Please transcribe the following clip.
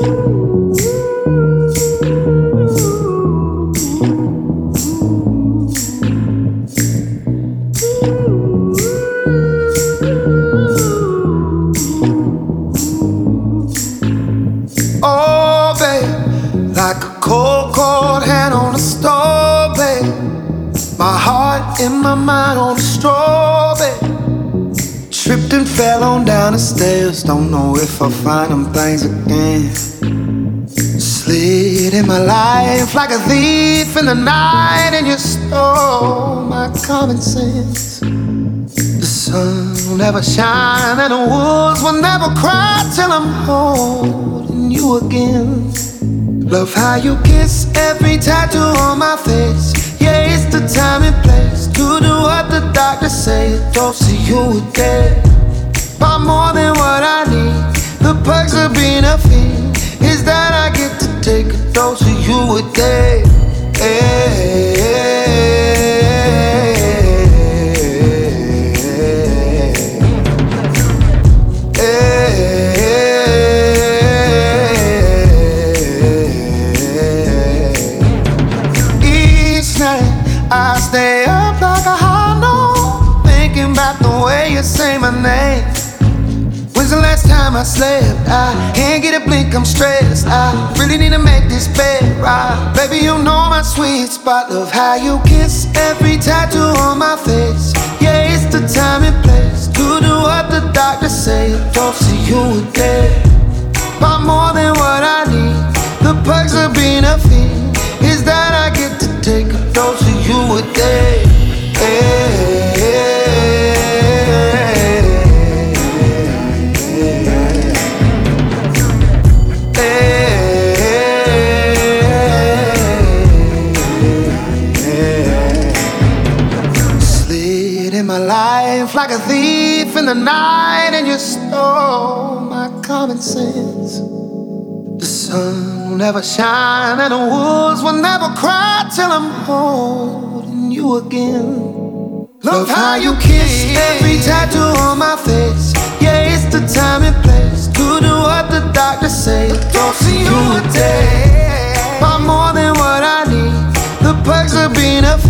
Oh, babe, like a cold, cold hand on a stove, babe. My heart and my mind on a straw, babe. Tripped and fell on down the stairs. Don't know if I'll find them things again. Slid in my life like a thief in the night, and you stole my common sense. The sun will never shine and the wolves will never cry till I'm holding you again. Love how you kiss every tattoo on my face. Yeah, it's the time and place to do what the doctor say. Don't see you again. Far more than what I need. The perks of being a fiend is that I get to take a dose of you a day. Each night I stay up like a hollow, thinking about the way you say my name. When's the last time I slept? I can't get a blink, I'm stressed. I really need to make this bed right. Baby, you know my sweet spot. Love how you kiss every tattoo on my face. Yeah, it's the time and place to do what the doctor say. Don't see you again. Far more than what I need. The perks of being a fiend is that I get to take a dose of you a day. My life like a thief in the night, and you stole my common sense. The sun will never shine and the wolves will never cry till I'm holding you again. Love how you kiss every tattoo on my face. Yeah, it's the time and place to do what the doctor say. Don't see you a day. Far more than what I need. The perks of being a